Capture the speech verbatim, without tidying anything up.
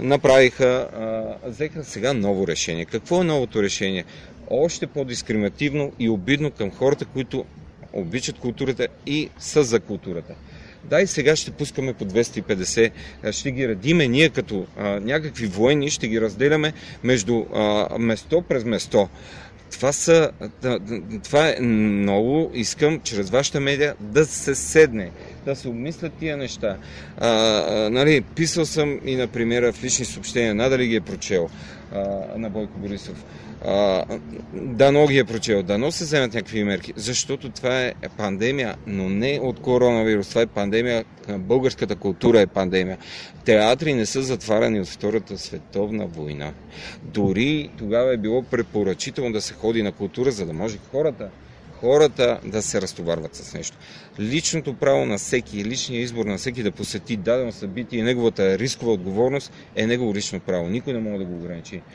направиха, а, взеха сега ново решение. Какво е новото решение? Още по-дискриминативно и обидно към хората, които обичат културата и са за културата. Дай сега ще пускаме по двеста и петдесет, ще ги радиме ние като а, някакви военни, ще ги разделяме между а, место през место. Това, са, това е много, искам чрез вашата медия да се седне, да се обмислят тия неща. А, а, нали, писал съм и на премиера в лични съобщения, надали ги е прочел а, на Бойко Борисов. А, дано ги е прочел, дано се вземат някакви мерки, защото това е пандемия, но не от коронавирус, това е пандемия, българската култура е пандемия. Театри не са затваряни от Втората световна война. Дори тогава е било препоръчително да се ходи на култура, за да може хората, хората да се разтоварват с нещо. Личното право на всеки, личният избор на всеки да посети дадено събитие и неговата рискова отговорност е негово лично право. Никой не може да го ограничи.